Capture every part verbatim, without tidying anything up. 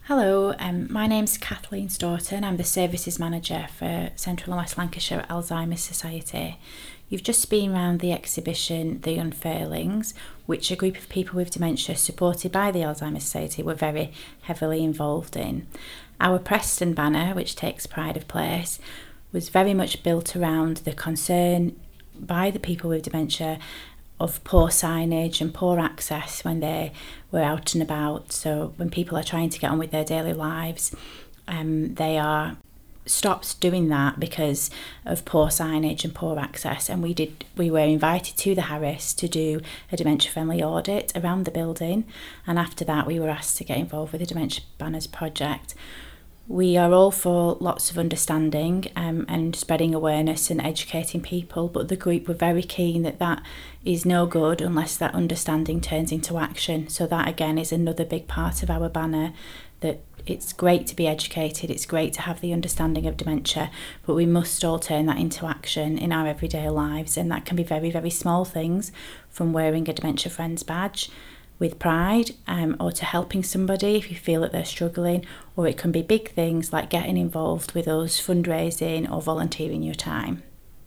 Hello, um, my name's Kathleen Staunton. I'm the Services Manager for Central and West Lancashire Alzheimer's Society. You've just been around the exhibition The Unfurlings, which a group of people with dementia supported by the Alzheimer's Society were very heavily involved in. Our Preston banner, which takes pride of place, was very much built around the concern by the people with dementia of poor signage and poor access when they were out and about. So when people are trying to get on with their daily lives, um, they are stopped doing that because of poor signage and poor access. And we did we were invited to the Harris to do a dementia friendly audit around the building, and after that we were asked to get involved with the Dementia Banners project. We are all for lots of understanding um, and spreading awareness and educating people, but the group were very keen that that is no good unless that understanding turns into action. So that again is another big part of our banner, that it's great to be educated, it's great to have the understanding of dementia, but we must all turn that into action in our everyday lives, and that can be very, very small things, from wearing a Dementia Friends badge with pride, um, or to helping somebody if you feel that they're struggling, or it can be big things like getting involved with us, fundraising or volunteering your time.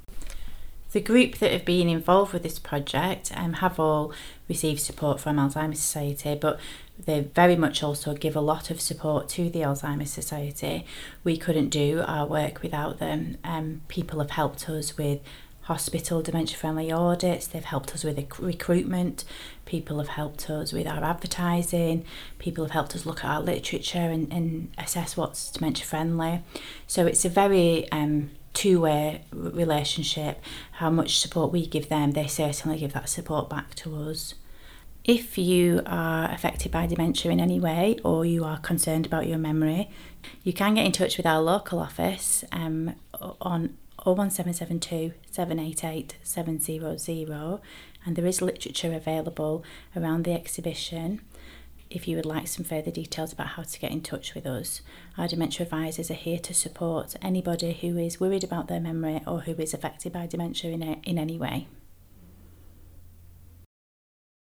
The group that have been involved with this project um, have all received support from Alzheimer's Society, but they very much also give a lot of support to the Alzheimer's Society. We couldn't do our work without them. Um, people have helped us with hospital dementia friendly audits, they've helped us with recruitment, people have helped us with our advertising, people have helped us look at our literature and, and assess what's dementia friendly. So it's a very um, two-way relationship. How much support we give them, they certainly give that support back to us. If you are affected by dementia in any way, or you are concerned about your memory, you can get in touch with our local office um, on oh one seven seven two, seven eight eight, seven zero zero, and there is literature available around the exhibition if you would like some further details about how to get in touch with us. Our dementia advisors are here to support anybody who is worried about their memory or who is affected by dementia in, a, in any way.